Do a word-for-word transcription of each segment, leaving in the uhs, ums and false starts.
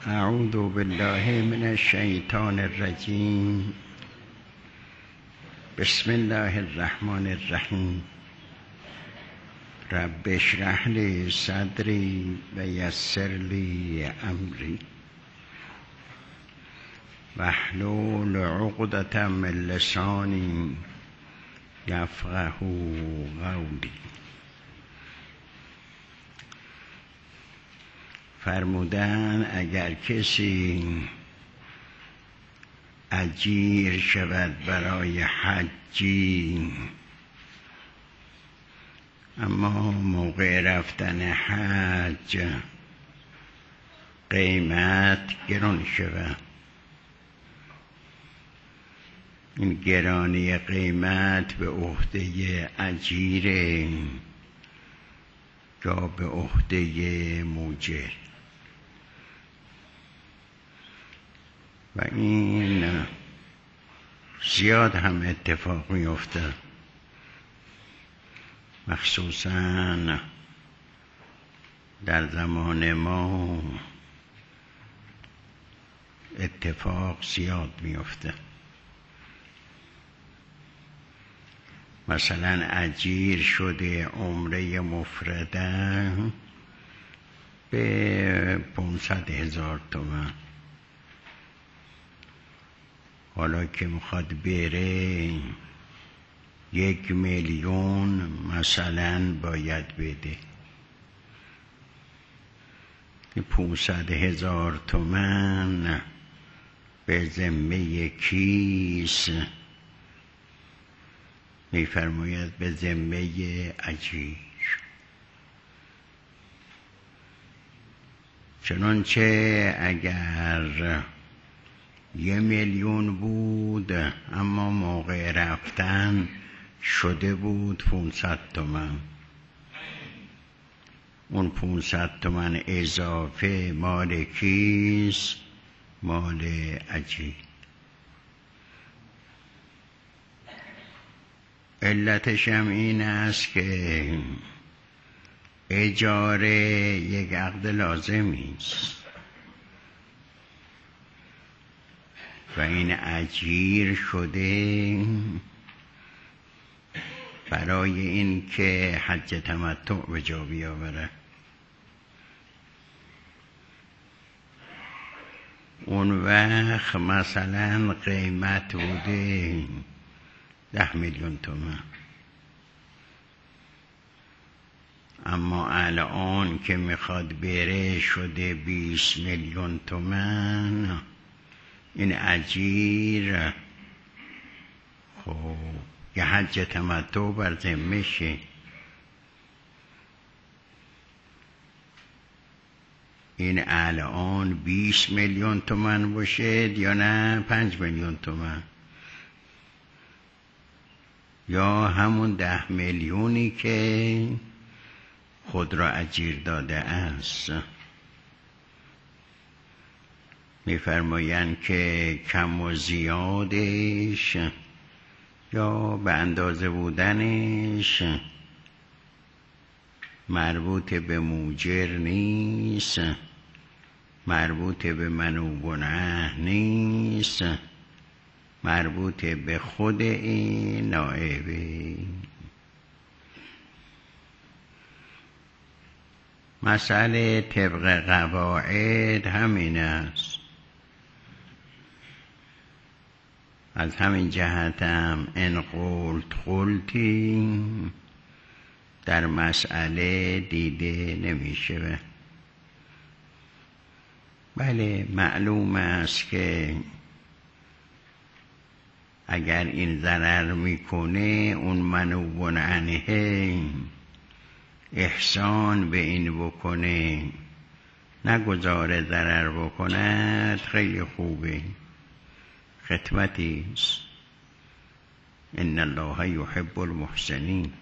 اعوذ بالله من الشیطان الرجیم. بسم الله الرحمن الرحیم. رب اشرح لی صدری و یسر لی امری واحلل عقدة من لسانی یفقهوا قولی. فرمودن اگر کسی اجیر شود برای حجی، اما موقع رفتن حج قیمت گران شود، این گرانی قیمت به عهده اجیره یا به عهده موجر، و این زیاد هم اتفاق میفته، مخصوصا در زمان ما اتفاق زیاد میفته. مثلا اجیر شده عمره مفرده به پانصد هزار تومان، حالا که میخواد بره یک میلیون مثلا باید بده. پانصد هزار تومان به ذمه کیس میفرماید؟ به ذمه اجیر. چنانچه اگر یه میلیون بود اما موقع رفتن شده بود پانصد تومن، اون پانصد تومن اضافه مال کیست؟ مال اجیر. علتش هم این است که اجاره یک عقد لازمی است و این اجیر شده برای این که حج تمتع به جا بیاوره. اون وقت مثلا قیمت بوده ده میلیون تومان، اما الان که میخواد بره شده بیست میلیون تومان. این اجیر خب یه حج تمتع بر ذمه‌شه، این الان بیست میلیون تومان باشه یا نه پنج میلیون تومان، یا همون ده میلیونی که خود را اجیر داده است. میفرمایند که کم و زیادش یا به اندازه بودنش مربوط به موجر نیست، مربوط به منوب عهد نیست، مربوط به خود این نائبه. مسئله طبق قواعد همین است. از همین جهت هم ان قلت قلتی در مسئله دیده نمیشه. بله معلوم است که اگر این ضرر میکنه اون منوب عنه احسان به این بکنه، نگذاره ضرر بکند، خیلی خوبه، خدمتی است. ان الله یحب المحسنین.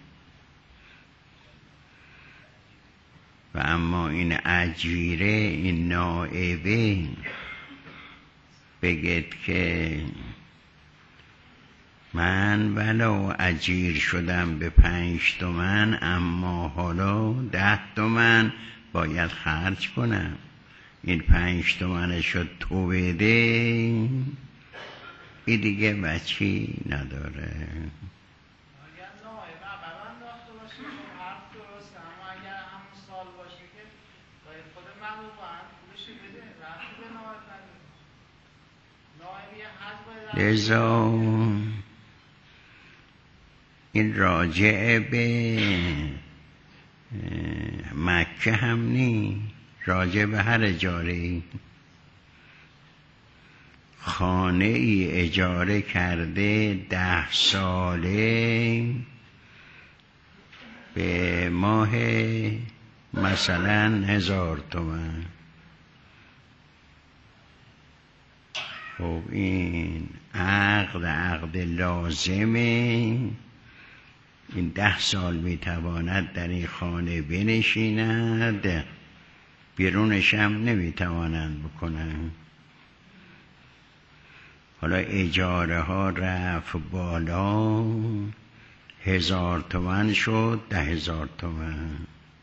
و اما این اجیره، این نائبه بگید که من ولو اجیر شدم به پنج تومن اما حالا ده تومن باید خرج کنم، این پنج تومنش شد تو بده، این دیگه بچی نداره. لذا این راجع به مکه هم نی، راجع به هر اجاره. خانه ای اجاره کرده ده ساله به ماه مثلا هزار تومن، خب این عقد عقد لازمه. این ده سال میتواند در این خانه بنشیند، بیرونش هم نمیتوانند بکنند. حالا اجاره ها رفت بالا، هزار تومن شد ده هزار تومن.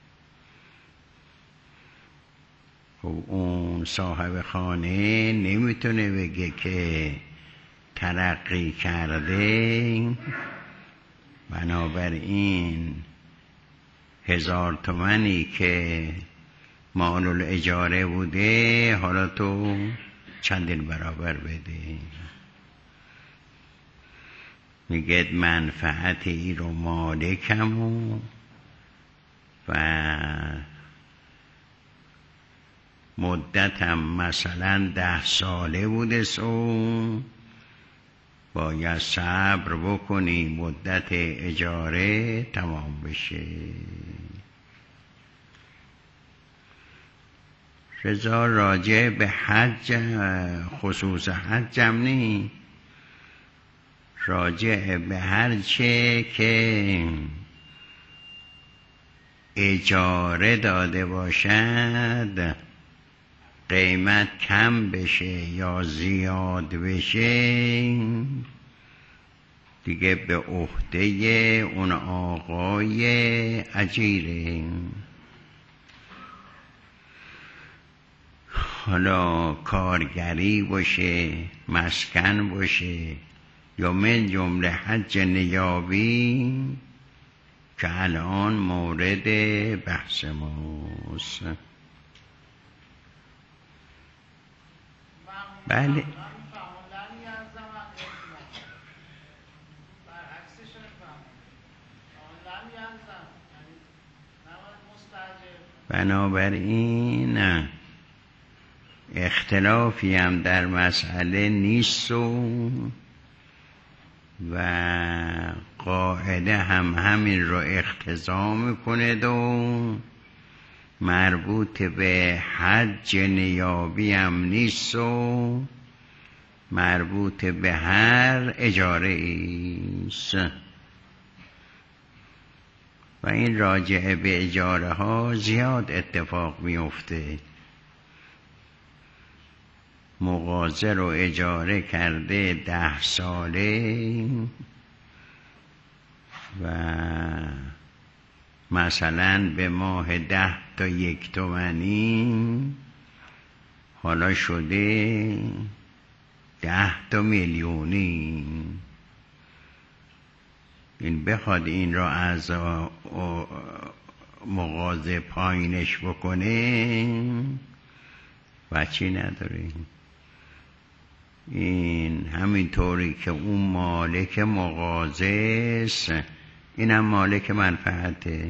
خب اون صاحب خانه نمیتونه بگه که ترقی کرده، بنابراین هزار تومنی که مال الاجاره بوده حالا تو چندین برابر بده. میگه منفعت ای رو مالکم و مدتم مثلا ده ساله بوده، سو باید صبر بکنی مدت اجاره تمام بشه. رضا راجع به حج، خصوص حج هم نی، راجع به هر چه که اجاره داده باشد قیمت کم بشه یا زیاد بشه دیگه به عهده اون آقای اجیره. حالا کارگری باشه، مسکن باشه، یا من جمله حج نیابی که الان مورد بحث ماست. بله بنابراین اختلافی هم در مسئله نیست و و قاعده هم همین رو اقتضا میکنه و مربوط به حج نیابی هم نیست و مربوط به هر اجاره ایست. و این راجع به اجاره ها زیاد اتفاق میفته. مغازه رو اجاره کرده ده ساله و مثلا به ماه ده تا یک تومنی، حالا شده ده تا میلیونی. این بخواد این را از مغازه پایینش بکنه بچی نداره. این همین طوری که اون مالک مغازه است، اینم مالک منفعته.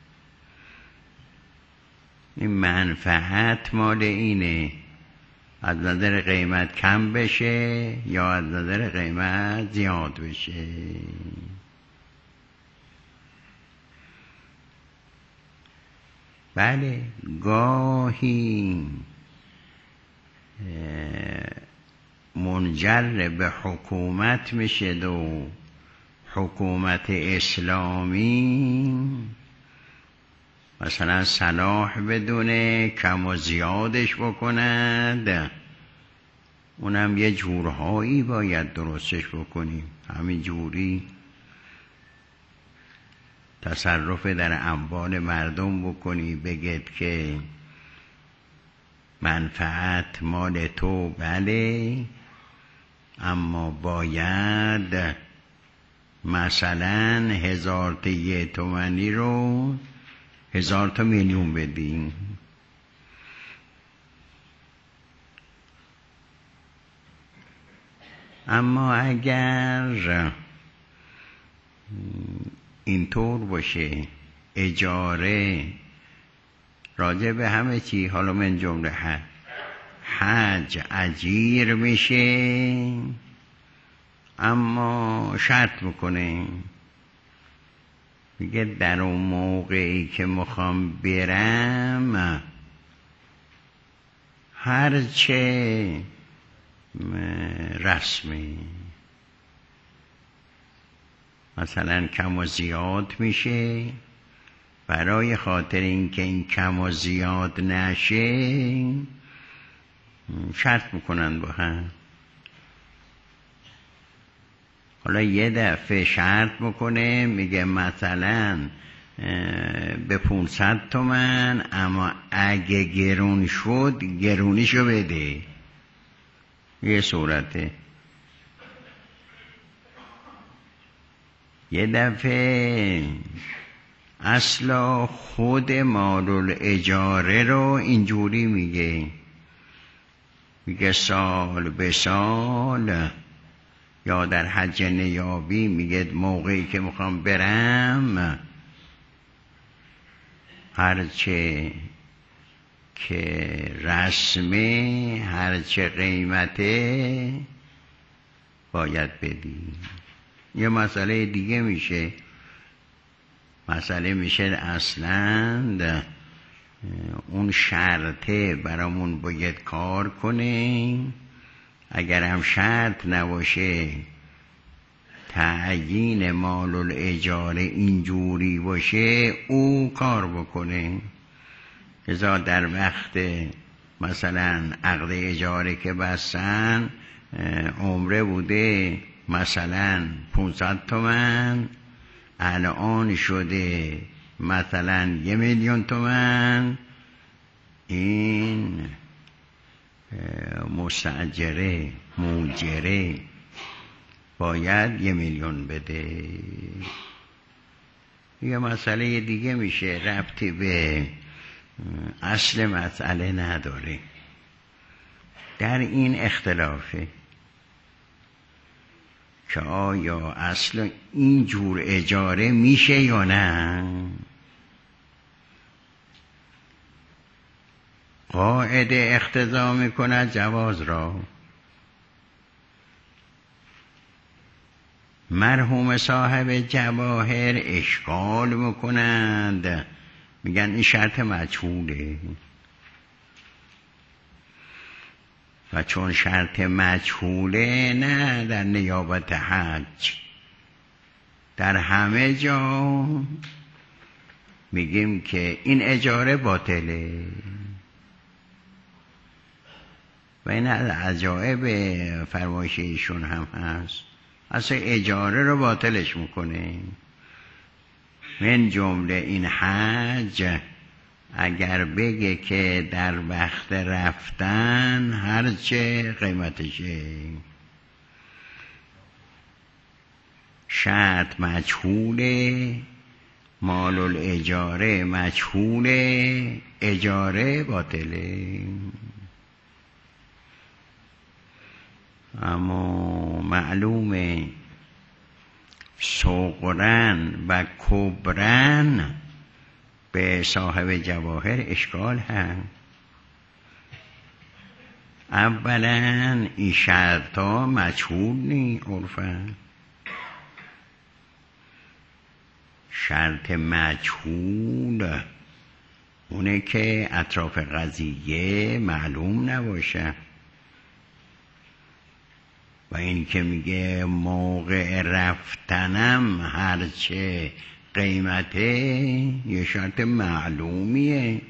این منفعت مال اینه، از نظر قیمت کم بشه یا از نظر قیمت زیاد بشه. بله گاهی منجر به حکومت میشه و حکومت اسلامی مثلا صلاح بدونه کم و زیادش بکند، اونم یه جورهایی باید درستش بکنیم. همین جوری تصرف در اموال مردم بکنی، بگید که منفعت مال تو بله، اما باید مثلا هزار تا یه تومنی رو هزار تا میلیون بدیم. اما اگر اینطور باشه اجاره راجع به همه چی، حالا من جمله حج حج اجیر میشه، اما شرط میکنه، میگه در اون موقعی که میخوام برم هرچه رسمی مثلا کم و زیاد میشه، برای خاطر اینکه این کم و زیاد نشه شرط میکنن با هم. حالا یه دفعه شرط میکنه، میگه مثلا به پونصد تومن، اما اگه گرون شد گرونیشو بده. یه صورته. یه دفعه اصلا خود مال الاجاره رو اینجوری میگه، میگه سال به سال، یا در حج نیابی میگه موقعی که میخوام برم هرچه که رسمه هرچه قیمته باید بدی. یه مسئله دیگه میشه، مسئله میشه اصلا اون شرطه برامون باید کار کنه، اگر هم شرط نباشه تعیین مال الاجاره اینجوری باشه او کار بکنه. ازا در وقت مثلا عقد اجاره که بستن عمره بوده مثلا پونصد تومن، الان شده مثلا یه میلیون تومن، این مستاجره موجره باید یه میلیون بده. یه مسئله دیگه میشه ربطی به اصل مسئله نداره، در این اختلافه که آیا اصلا این جور اجاره میشه یا نه. قاعده اقتضا میکند جواز را. مرحوم صاحب جواهر اشکال میکنند، میگن این شرط مجهوله و چون شرط مجهوله نه در نیابت حج، در همه جا میگیم که این اجاره باطله. و این از عجایب فرمایش ایشون هم هست، اصلا اجاره رو باطلش میکنه. من جمله این حج اگر بگه که در وقت رفتن هرچه قیمتشه، شرط مجهوله، مال الاجاره مجهوله، اجاره باطله. اما معلومه صغرن و کبرن به صاحب جواهر اشکال هست. اولا این شرط ها مجهول نی عرفن، شرط مجهول اونه که اطراف قضیه معلوم نباشه. و این که میگه موقع رفتنم هرچه قیمته یه شرط معلومیه.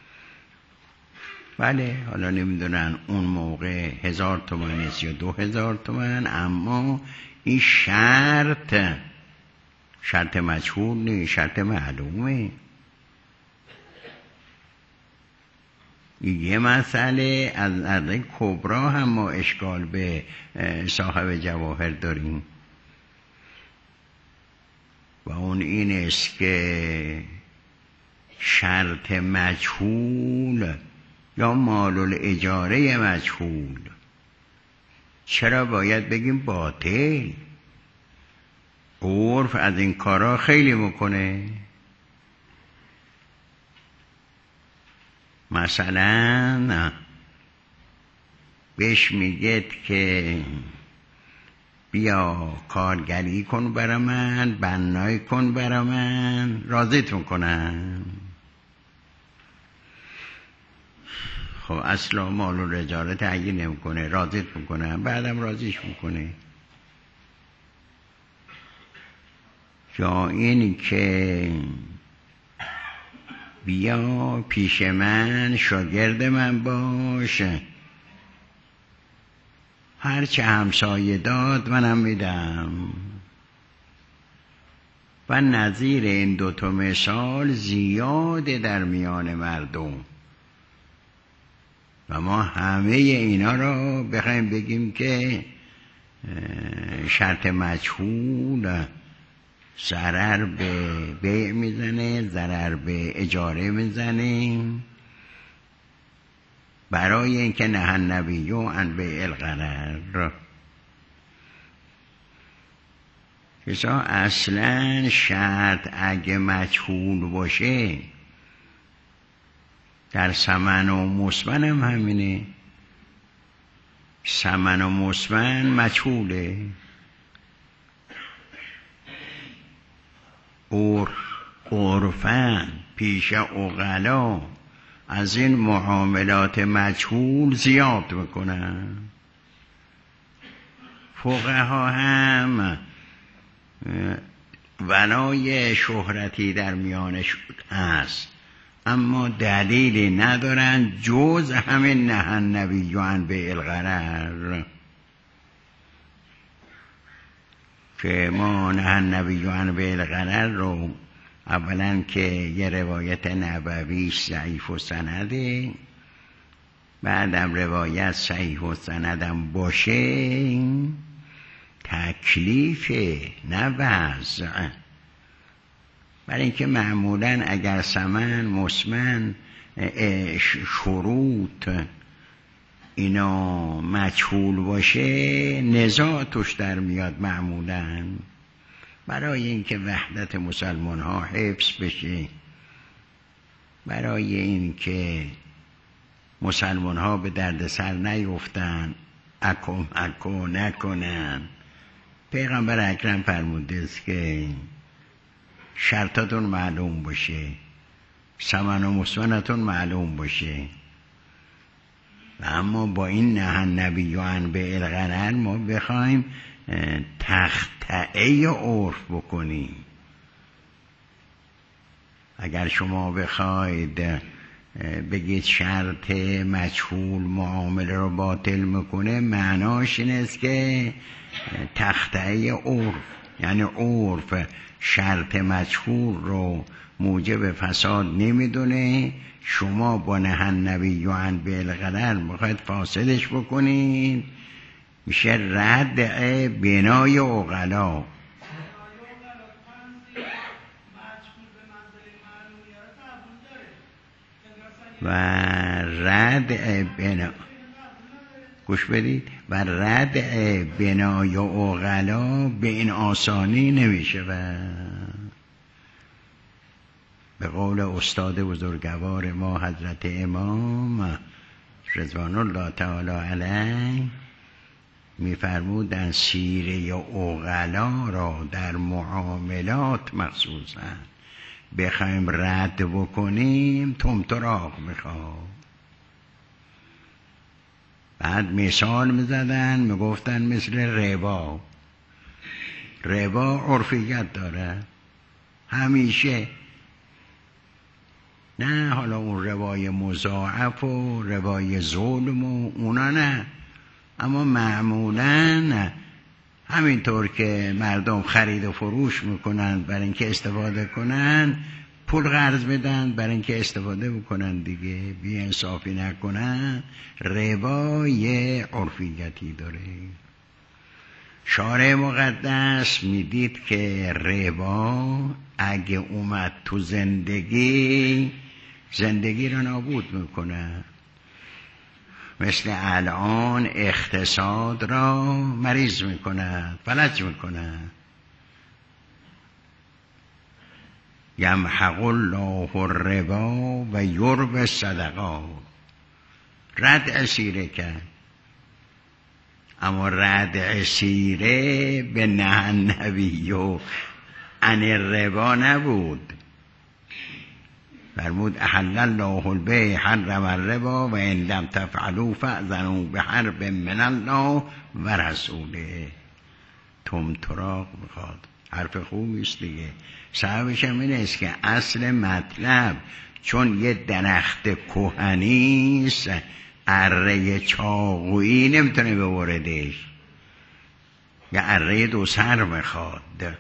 بله حالا نمیدونن اون موقع هزار تومن است یا دو هزار تومن، اما این شرط شرط مجهول نیست، شرط معلومه. یه مسئله از نظر کبرا هم ما اشکال به صاحب جواهر داریم و اون این است که شرط مجهول یا مال الاجاره مجهول چرا باید بگیم باطل؟ عرف از این کارا خیلی میکنه. مثلا بهش میگه که بیا کارگری کن برا من، بنایی کن برا من، راضیت میکنم. خب اصلا مال و رجاله تعیین نمیکنه، راضیت میکنم، بعدم راضیش میکنه. یا این که بیا پیش من شاگرد من باش، هرچه همسایه داد منم میدم. و نظیر این دوتا مثال زیاده در میان مردم و ما همه اینا را بخوایم بگیم که شرط مجهول ضرر به بیع میزنه، ضرر به اجاره میزنه، برای اینکه نهی النبی عن بیع الغرر. کسا اصلا شرط اگه مجهول باشه در ثمن و مسمن هم همینه. ثمن و مسمن مجهوله. اور عرفاً پیش عقلا از این معاملات مجهول زیاد میکنن. فقها هم ولای شهرتی در میانش هست اما دلیلی ندارن جز همین نهی النبی عن بیع الغرر که ما نهی النبی عن بیع الغرر رو اولا که یه روایت نبوی ضعیف و سنده، بعدم روایت صحیح و سندم باشه تکلیفه نه وضع. برای اینکه معمولا اگر ثمن مسمن شروط اینا مجهول باشه نزاع توش در میاد معمولا. برای اینکه وحدت مسلمان ها حفظ بشه، برای اینکه مسلمان ها به درد سر نیفتن، اکم اکو نکنن، پیغمبر اکرم فرموده است که شرطاتون معلوم باشه، ثمن و مسمنتون معلوم باشه. و اما با این نهی النبی عن بیع الغرر ما بخوایم تخطئه عرف بکنیم. اگر شما بخواید بگید شرط مجهول معامله رو باطل میکنه، معناش این است که تخطئه عرف، یعنی عرف شرط مجهول رو موجب فساد نمیدونه، شما با نهی النبی عن بیع الغرر میخواید فاسدش بکنید، میشه رد بنای عقلا. و رد بنا گوش بدید و رد بنای عقلا به این آسانی نمیشه. و به قول استاد بزرگوار ما حضرت امام رضوان الله تعالی علیه میفرمودن سیره عقلا را در معاملات مخصوصا بخوایم رد بکنیم تمطراق میخواد. بعد مثال میزدن میگفتن مثل ربا. ربا عرفیت داره همیشه، نه حالا اون روای مضاعف و روای ظلم و اونا نه، اما معمولا همینطور که مردم خرید و فروش میکنن برای اینکه استفاده کنن، پول قرض بدن برای اینکه استفاده بکنن دیگه، بی انصافی نکنن، ربا یه عرفیتی داره. شارع مقدس میدید که ربا اگه اومد تو زندگی، زندگی رو نابود میکنه. مثل الان اقتصاد را مریض میکنه، فلج میکنه. یمحق الله الربا و یربی الصدقات. رد سیره کرد، اما رد سیره به نه النبی و عن الربا نبود. فرمود احل الله البیع حرم الربا و ان لم تفعلوا فاذنوا بحرب من الله و رسوله. طمطراق میخواد، حرف خوبی است دیگه. سببش هم این است که اصل مطلب چون یه درخت کهنی است، اره چاقویی نمیتونه ببردش، یا اره دو سر میخواد.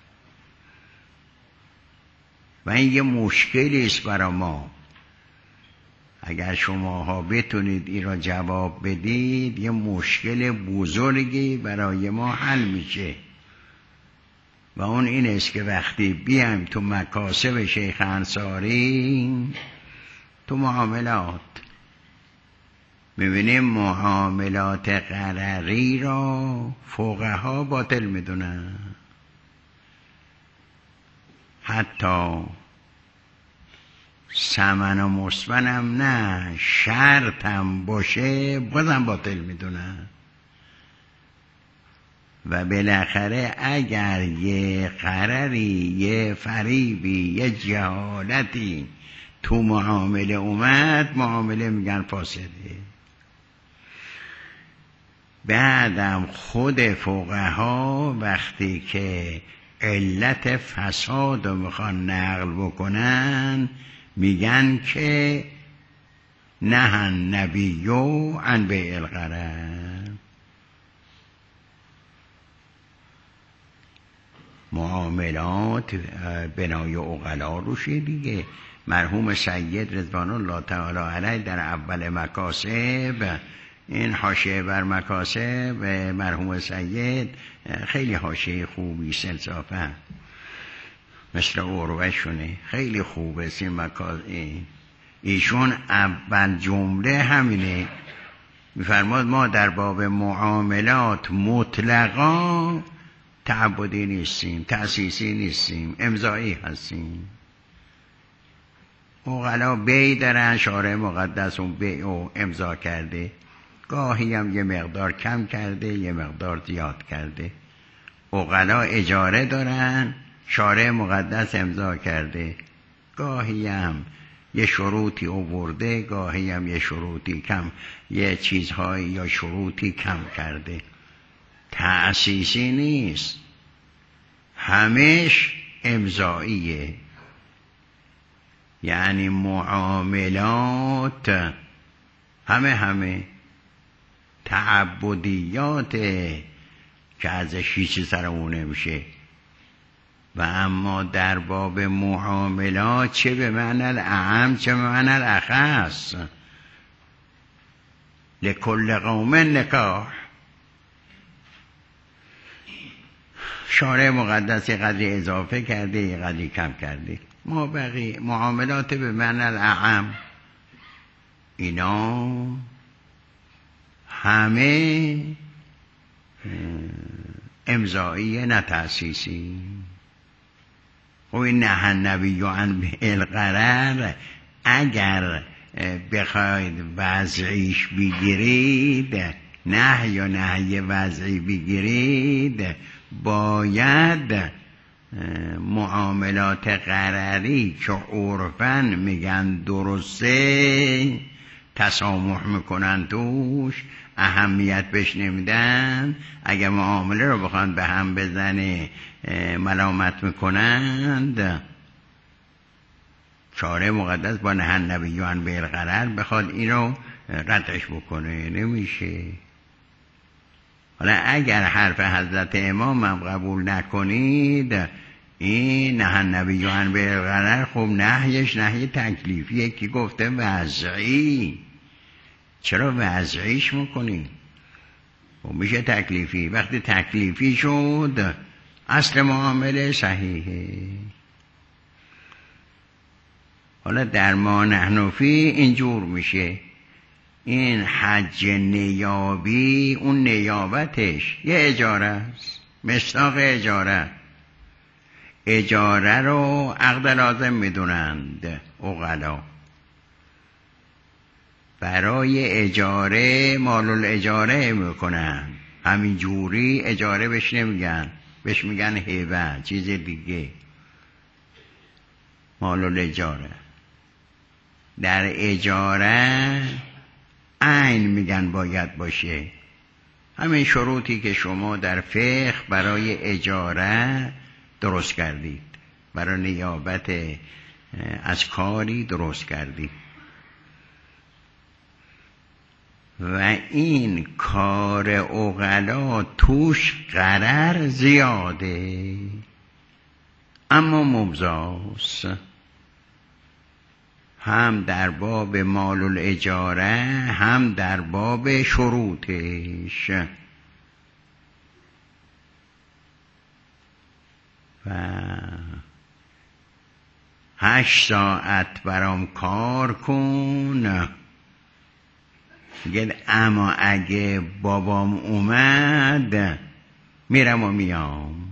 و این یه مشکلی است برای ما. اگر شماها بتونید این را جواب بدید، یه مشکل بزرگی برای ما حل میشه. و اون این است که وقتی بیایم تو مکاسب شیخ انصاری، تو معاملات میبینیم معاملات غرری را فقها باطل میدونن. حتی ثمن و مسمن هم نه، شرط هم باشه بازم باطل میدونن. و بالاخره اگر یه غرری، یه فریبی، یه جهالتی تو معامله اومد، معامله میگن فاسده. بعدم خود فقها وقتی که علت فساد رو میخوان نقل بکنن، میگن که نه النبی عن بیع الغرر. معاملات بنای عقلا روشه دیگه. مرحوم سید رضوان الله تعالی علیه در اول مکاسب، این حاشیه بر مکاسب مرحوم سید خیلی حاشیه خوبی انصافا، مثل عروه‌شونه، خیلی خوبه این مکاسب. ایشون اول جمله همینه، میفرماد ما در باب معاملات مطلقا تعبدی نیستیم، تأسیسی نیستیم، امضایی هستیم. عقلا بیع دارن، شارع مقدس اون بیع رو امضا کرده، گاهی هم یه مقدار کم کرده، یه مقدار زیاد کرده. عقلا اجاره دارن، شارع مقدس امضا کرده، گاهی هم یه شروطی آورده، گاهی هم یه شروطی کم، یه چیزهایی یا شروطی کم کرده. تأسیسی نیست، همش امضاییه. یعنی معاملات همه همه تعبدیات که ازش هیچی سرمون نمیشه. و اما در باب معاملات چه به معنی الاعم چه به معنی الاخص، لکل قوم نکاح. شارع مقدس یه قدری اضافه کرده، یه قدری کم کرده. ما بقی معاملات به معنی الاعم، اینا همه امضایی نه تأسیسی. خب این نه النبی عن بیع الغرر اگر بخواید وضعیش بگیرید، نه یا نهی وضعی بگیرید، باید معاملات غرری که عرفاً میگن درسته، تسامح میکنن توش، اهمیت بهش نمیدن. اگر معامله رو بخوان به هم بزنه ملامت میکنند، شارع مقدس با نه النبی عن بیع الغرر بخواد این رو ردش بکنه، نمیشه. حالا اگر حرف حضرت امام هم قبول نکنید، این نه نبیان به غرر، خب نهیش نهی تکلیفیه که گفته وضعی، چرا وضعیش میکنی؟ خب میشه تکلیفی. وقتی تکلیفی شد اصل معامله صحیحه. حالا در ما نحنفی اینجور میشه، این حج نیابی اون نیابتش یه اجاره است، مصداق اجاره. اجاره رو عقد لازم میدونند عقلا. برای اجاره مال الاجاره میکنن، همین جوری اجاره بهش نمیگن، بهش میگن هبه، چیز دیگه. مال الاجاره در اجاره عین میگن باید باشه. همین شروطی که شما در فقه برای اجاره درست کردید، برای نیابت از کاری درست کردید. و این کار عقلا توش غرر زیاده اما ممزاست، هم در باب مال الاجاره هم در باب شروطش. و هشت ساعت برام کار کن، میگه اما اگه بابام اومد میرم و میام.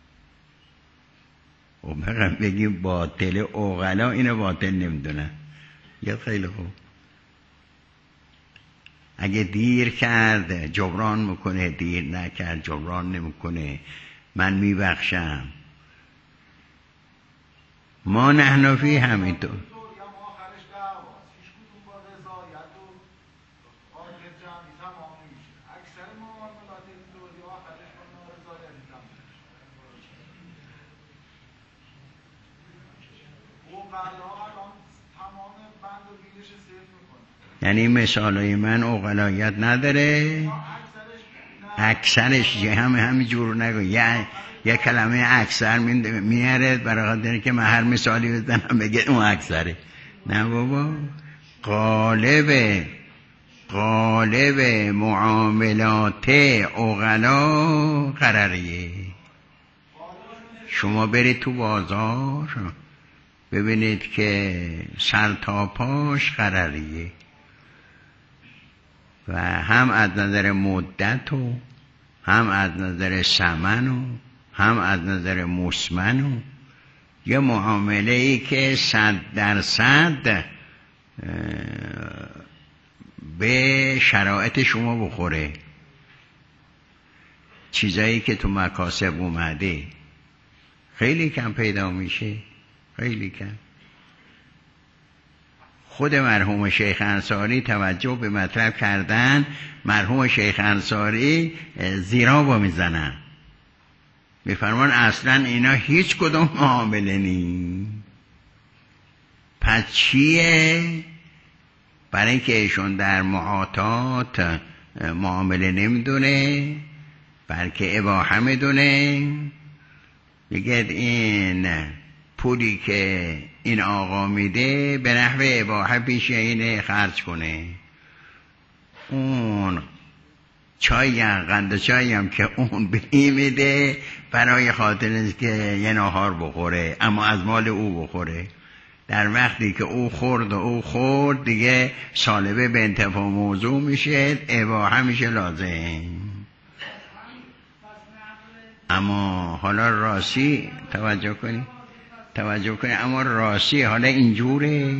و بگم بگیم باطل عقلا اینو باطل نمیدونن. یه خیلی خوب، اگه دیر کرد جبران میکنه، دیر نکرد جبران نمیکنه، من میبخشم. ما نحنفی همینطور. یعنی مثالای من عقلایت نداره، اکثرش همه همین جور نگو. یه یه کلمه اکثر میاره برای خاطر که من هر مثالی بزنم بگه اون اکثره. نه بابا، غالب غالب معاملات عقلا قرریه. شما برید تو بازار ببینید که سر تا پاش قرریه، و هم از نظر مدت و هم از نظر ثمن و هم از نظر مسمن و یه معامله ای که صد درصد به شرایط شما بخوره. چیزایی که تو مکاسب اومده خیلی کم پیدا میشه، خیلی کم. خود مرحوم شیخ انصاری توجه به مطلب کردن. مرحوم شیخ انصاری زیرا با میزنن، میفرمان اصلا اینا هیچ کدوم معامله نی. پس چیه؟ برای اینکه ایشون در معاطات معامله نمیدونه بلکه اباحه میدونه. میگه این پولی که این آقا میده به نحو اباحه پیش اینه خرج کنه. اون چای قند چایی هم که اون به این میده برای خاطر است که یه نهار بخوره، اما از مال او بخوره. در وقتی که او خورد و او خورد دیگه سالبه به انتفاع موضوع میشه، اباحه میشه لازم. اما حالا راسی توجه کنی توجه کنی اما راسی حالا اینجوره،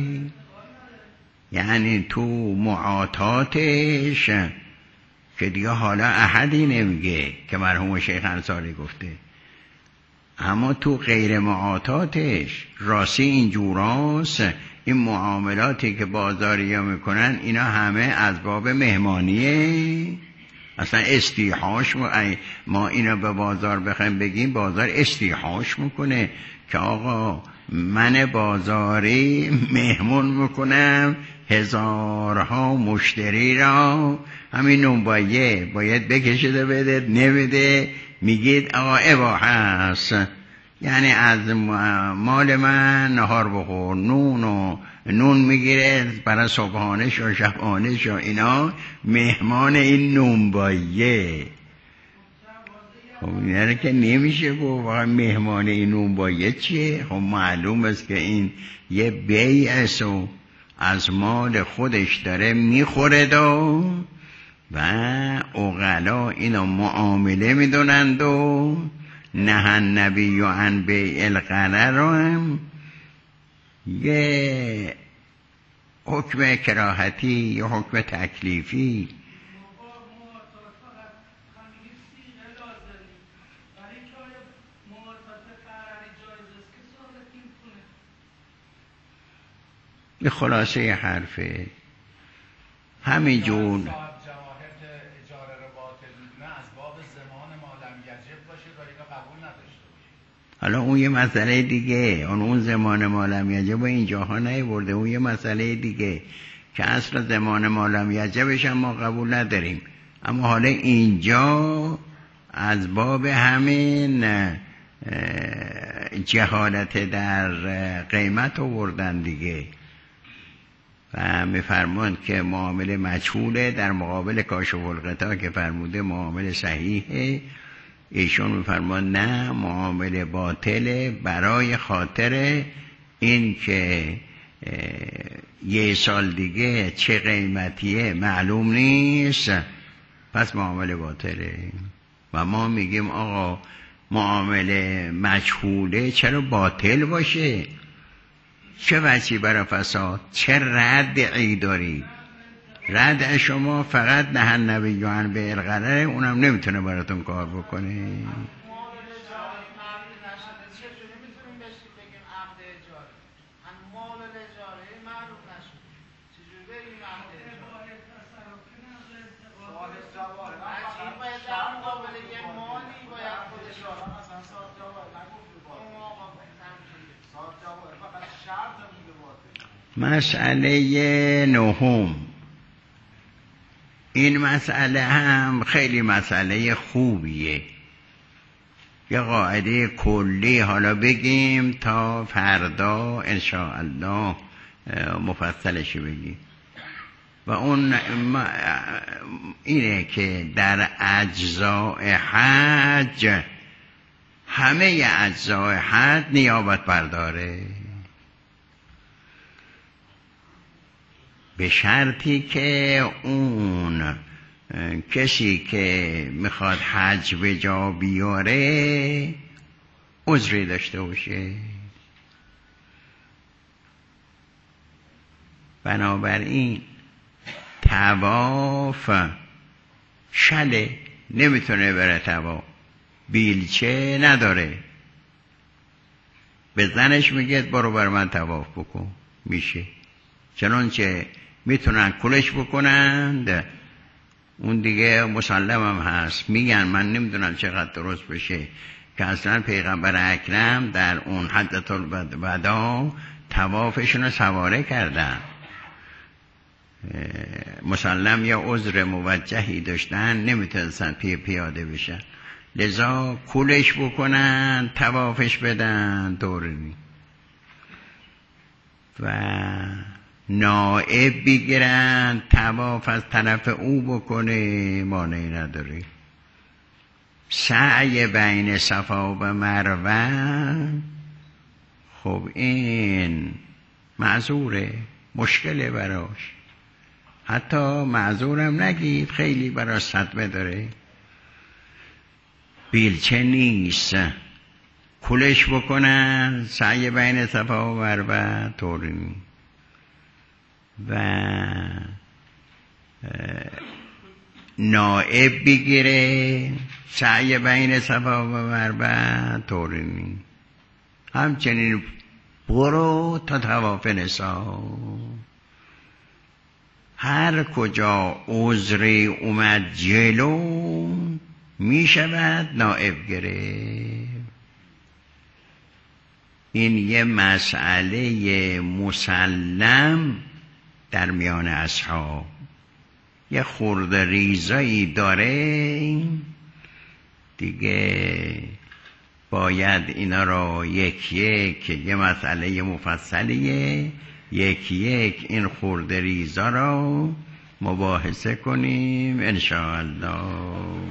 یعنی تو معاطاتش که دیگه حالا احدی نمیگه که مرحوم شیخ انصاری گفته، اما تو غیر معاطاتش راسی اینجوراست. این معاملاتی که بازاری ها میکنن اینا همه از باب مهمانیه. اصلا استیحاش ما اینا به بازار بخوایم بگیم بازار استیحاش میکنه که آقا من بازاری مهمون میکنم هزارها مشتری را، همین نونبایه باید بکشده بده، نمیده میگید آقا اباحه هست. یعنی از مال من نهار بخور، نون و نون میگیره برای صبحانش و شبانش و اینا، مهمان این نونباییه. خب اینا که نمیشه گفت واقعا مهمان این نونباییه چیه؟ خب معلوم است که این یه بیعه و از مال خودش داره میخوره دو و عقلا اینو معامله میدونند و نه النبی عن بیع الغرر رو هم یه حکم کراهتی یا حکم تکلیفی. یه خلاصه حرفه همین جون. حالا اون یه مسئله دیگه، اون اون زمان مالم یجب و این جاها نیورده، اون یه مسئله دیگه که اصلا زمان مالم یجبش هم ما قبول نداریم. اما حالا اینجا از باب همین جهالت در قیمت آوردن دیگه و میفرماند که معامله مجهوله در مقابل کاشف الغطا که فرموده معامله صحیحه. ایشون میفرماند نه، معامله باطله برای خاطر این که یه سال دیگه چه قیمتیه معلوم نیست، پس معامله باطله. و ما میگیم آقا معامله مجهوله چرا باطل باشه؟ چه وجهی برای فساد؟ چه ردعی داری؟ رد شما فقط نه النبی عن بیع الغرر، اونم نمیتونه براتون کار بکنه. مسئله نهم، این مسئله هم خیلی مسئله خوبیه. یه قاعده کلی حالا بگیم تا فردا انشاءالله مفصلش بگیم. و اون اینه که در اجزاء حج، همه اجزاء حج نیابت برداره، به شرطی که اون کسی که میخواد حج به جا بیاره عذری داشته باشه. بنابراین طواف شله، نمیتونه بره طواف، بیلچه نداره، به زنش میگه برو بر من طواف بکن، میشه. چنانچه میتونن کلش بکنند، اون دیگه مسلم هم هست. میگن من نمیدونم چقدر درست بشه که اصلا پیغمبر اکرم در اون حجة الوداع طوافشون رو سواره کردن، مسلم یا عذر موجهی داشتن نمیتونستن پی پیاده بشن، لذا کلش بکنن طوافش بدن دوری و نائب بگیرن طواف از طرف او بکنه، مانعی نداره. سعی بین صفا و مروه خب این معذوره، مشکله براش، حتی معذورم نگید، خیلی براش صدمه داره، بیلچه نیست، کلش بکنن سعی بین صفا و مروه طوری نیست. و نائب بگیره سعی بین صفا و مروه طوری نیست. همچنین برو تا طواف نسا، هر کجا عذری اومد جلو می شود نائب گرفت. این یه مسئله مسلم در میان اصحاب، یه خورده ریزایی داره دیگه، باید اینا را یک یک، یه مسئله مفصلیه، یک یک این خورده ریزا را مباحثه کنیم انشاءالله.